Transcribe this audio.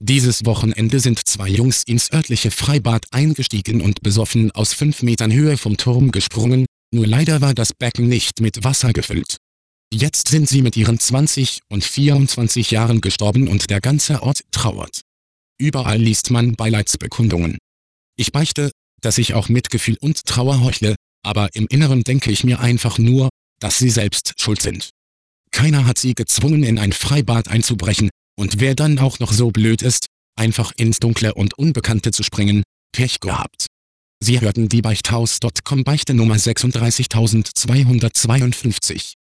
Dieses Wochenende sind zwei Jungs ins örtliche Freibad eingestiegen und besoffen aus 5 Metern Höhe vom Turm gesprungen, nur leider war das Becken nicht mit Wasser gefüllt. Jetzt sind sie mit ihren 20 und 24 Jahren gestorben und der ganze Ort trauert. Überall liest man Beileidsbekundungen. Ich beichte, dass ich auch Mitgefühl und Trauer heuchle, aber im Inneren denke ich mir einfach nur, dass sie selbst schuld sind. Keiner hat sie gezwungen, in ein Freibad einzubrechen, und wer dann auch noch so blöd ist, einfach ins Dunkle und Unbekannte zu springen, Pech gehabt. Sie hörten die Beichthaus.com Beichte Nummer 36252.